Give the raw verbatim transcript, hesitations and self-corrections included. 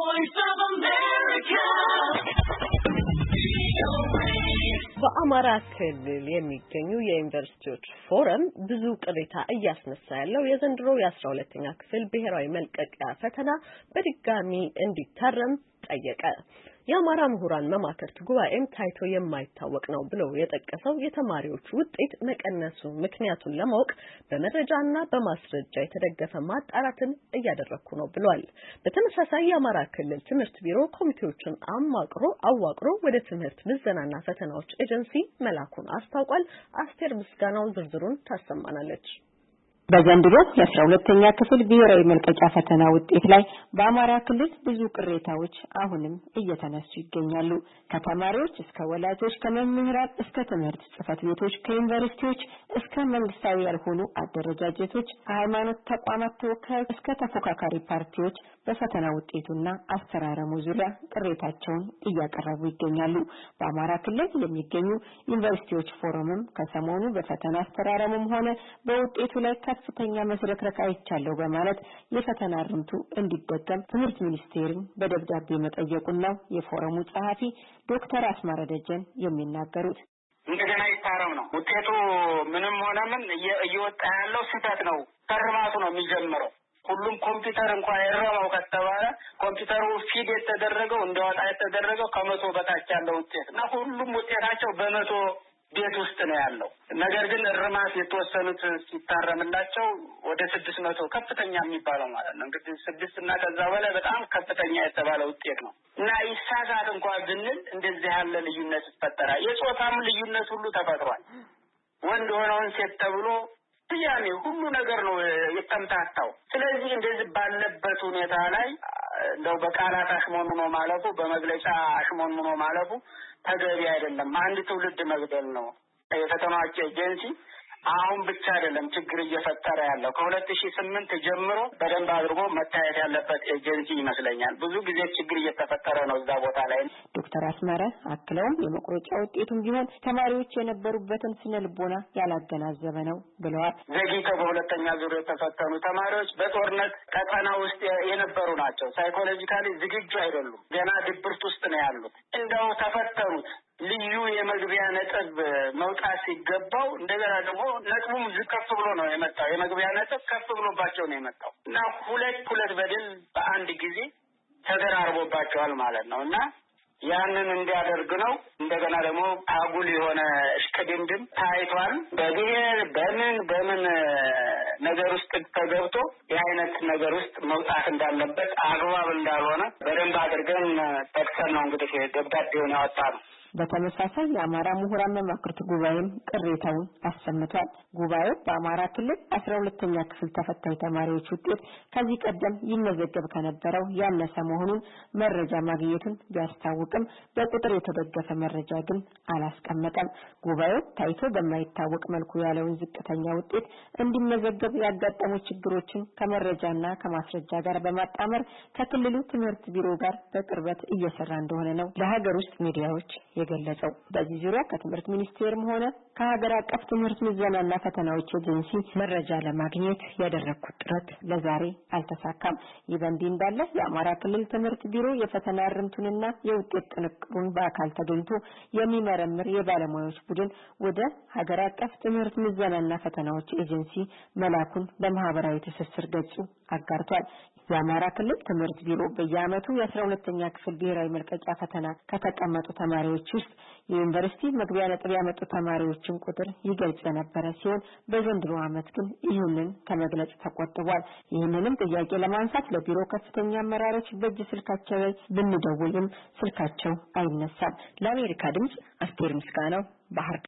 voice of America. በአማራ ክልል የሚገኙ የዩኒቨርሲቲዎች ፎረም ብዙ ቅሬታ እያስነሳ ያለው የዘንድሮ የአስራ ሁለተኛ ክፍል ብሔራዊ መልቀቂያ ፈተና በድጋሚ እንዲታረም ጠየቀ። የአማራ ምሁራን መማክርት ጉባኤም ታይቶ የማይታወቅ ነው ብሎ የጠቀሰው የተማሪዎች ውጤት መቀነሱ ምክንያቱን ለማወቅ በመረጃና በማስረጃ የተደገፈ ማጣራትን እያደረኩ ነው ብሏል። በተመሳሳይ የአማራ ክልል ትምህርት ቢሮ ኮሚቴዎችን አማቅሮ አዋቅሮ ወደ ትምህርት ምዘናና ፈተናዎች ኤጀንሲ መላኩን አስታውቋል። አስቴር ምስጋናው ዝርዝሩን ታሰማናለች። በዘንድሮ የአስራ ሁለተኛ ክፍል ብሔራዊ መልቀቂያ ፈተና ውጤት ላይ በአማራ ክልል ብዙ ቅሬታዎች አሁንም እየተነሱ ይገኛሉ። ከተማሪዎች እስከ ወላጆች፣ ከመምህራን እስከ ትምህርት ጽሕፈት ቤቶች፣ ከዩኒቨርሲቲዎች እስከ መንግስታዊ ያልሆኑ አደረጃጀቶች፣ ከሃይማኖት ተቋማት ተወካዮች እስከ ተፎካካሪ ፓርቲዎች በፈተና ውጤቱና አስተራረሙ ዙሪያ ቅሬታቸውን እያቀረቡ ይገኛሉ። በአማራ ክልል የሚገኙ ዩኒቨርሲቲዎች ፎረምም ከሰሞኑ በፈተና አስተራረሙም ሆነ በውጤቱ ላይ ከፍተኛ መስረክረክ አይቻለው በማለት የፈተና ርምቱ እንዲደገም ትምህርት ሚኒስቴርን በደብዳቤ መጠየቁን ነው የፎረሙ ጸሐፊ ዶክተር አስማረ ደጀን የሚናገሩት። እንደገና ይታረም ነው ውጤቱ ምንም ሆነ ምን እየወጣ ያለው ስህተት ነው። ተርማቱ ነው የሚጀምረው። ሁሉም ኮምፒውተር እንኳን የረማው ከተባለ ኮምፒውተሩ ፊድ የተደረገው እንደወጣ የተደረገው ከመቶ በታች ያለው ውጤት እና ሁሉም ውጤታቸው በመቶ ቤት ውስጥ ነው ያለው። ነገር ግን እርማት የተወሰኑት ሲታረምላቸው ወደ ስድስት መቶ ከፍተኛ የሚባለው ማለት ነው። እንግዲህ ስድስት እና ከዛ በላይ በጣም ከፍተኛ የተባለ ውጤት ነው እና ይሳሳት እንኳን ብንል እንደዚህ ያለ ልዩነት ይፈጠራል። የጾታም ልዩነት ሁሉ ተፈጥሯል። ወንድ ሆነውን ሴት ተብሎ ያኔ ሁሉ ነገር ነው የተምታታው። ስለዚህ እንደዚህ ባለበት ሁኔታ ላይ እንደው በቃላት አሽሞንሙኖ ማለፉ በመግለጫ አሽሞንሙኖ ማለፉ ተገቢ አይደለም። አንድ ትውልድ መግደል ነው። የፈተናዎች ኤጀንሲ አሁን ብቻ አይደለም ችግር እየፈጠረ ያለው ከሁለት ሺህ ስምንት ጀምሮ በደንብ አድርጎ መታየት ያለበት ኤጀንሲ ይመስለኛል። ብዙ ጊዜ ችግር እየተፈጠረ ነው እዛ ቦታ ላይ። ዶክተር አስማረ አክለውም የመቁረጫ ውጤቱም ቢሆን ተማሪዎች የነበሩበትን ስነ ልቦና ያላገናዘበ ነው ብለዋል። ዘግይተው በሁለተኛ ዙር የተፈተኑ ተማሪዎች በጦርነት ቀጠና ውስጥ የነበሩ ናቸው። ሳይኮሎጂካሊ ዝግጁ አይደሉም። ገና ድብርት ውስጥ ነው ያሉት። እንደው ተፈተኑት ልዩ የመግቢያ ነጥብ መውጣት ሲገባው እንደገና ደግሞ ነጥቡም ከፍ ብሎ ነው የመጣው። የመግቢያ ነጥብ ከፍ ብሎባቸው ነው የመጣው እና ሁለት ሁለት በድል በአንድ ጊዜ ተደራርቦባቸዋል ማለት ነው እና ያንን እንዲያደርግ ነው። እንደገና ደግሞ አጉል የሆነ እሽቅድምድም ታይቷል። በብሔር በምን በምን ነገር ውስጥ ተገብቶ የአይነት ነገር ውስጥ መውጣት እንዳለበት አግባብ እንዳልሆነ በደንብ አድርገን ጠቅሰን ነው እንግዲህ ደብዳቤውን ያወጣነው። በተመሳሳይ የአማራ ምሁራን መማክርት ጉባኤም ቅሬታውን አሰምቷል። ጉባኤው በአማራ ክልል አስራ ሁለተኛ ክፍል ተፈታኝ ተማሪዎች ውጤት ከዚህ ቀደም ይመዘገብ ከነበረው ያነሰ መሆኑን መረጃ ማግኘቱን ቢያስታውቅም በቁጥር የተደገፈ መረጃ ግን አላስቀመጠም። ጉባኤው ታይቶ በማይታወቅ መልኩ ያለውን ዝቅተኛ ውጤት እንዲመዘገብ ያጋጠሙ ችግሮችን ከመረጃና ከማስረጃ ጋር በማጣመር ከክልሉ ትምህርት ቢሮ ጋር በቅርበት እየሰራ እንደሆነ ነው ለሀገር ውስጥ ሚዲያዎች የገለጸው። በዚህ ዙሪያ ከትምህርት ሚኒስቴርም ሆነ ከሀገር አቀፍ ትምህርት ምዘናና ፈተናዎች ኤጀንሲ መረጃ ለማግኘት ያደረኩት ጥረት ለዛሬ አልተሳካም። ይህ በእንዲህ እንዳለ የአማራ ክልል ትምህርት ቢሮ የፈተና ርምቱንና የውጤት ጥንቅሩን በአካል ተገኝቶ የሚመረምር የባለሙያዎች ቡድን ወደ ሀገር አቀፍ ትምህርት ምዘናና ፈተናዎች ኤጀንሲ መላኩን በማህበራዊ ትስስር ገጹ አጋርቷል። የአማራ ክልል ትምህርት ቢሮ በየዓመቱ የአስራ ሁለተኛ ክፍል ብሔራዊ መልቀቂያ ፈተና ከተቀመጡ ተማሪዎች ውስጥ የዩኒቨርሲቲ መግቢያ ነጥብ ያመጡ ተማሪዎችን ቁጥር ይገልጽ የነበረ ሲሆን በዘንድሮ ዓመት ግን ይህንን ከመግለጽ ተቆጥቧል። ይህንንም ጥያቄ ለማንሳት ለቢሮ ከፍተኛ አመራሮች በእጅ ስልካቸው ላይ ብንደውልም ስልካቸው አይነሳም። ለአሜሪካ ድምጽ አስቴር ምስጋናው ባህር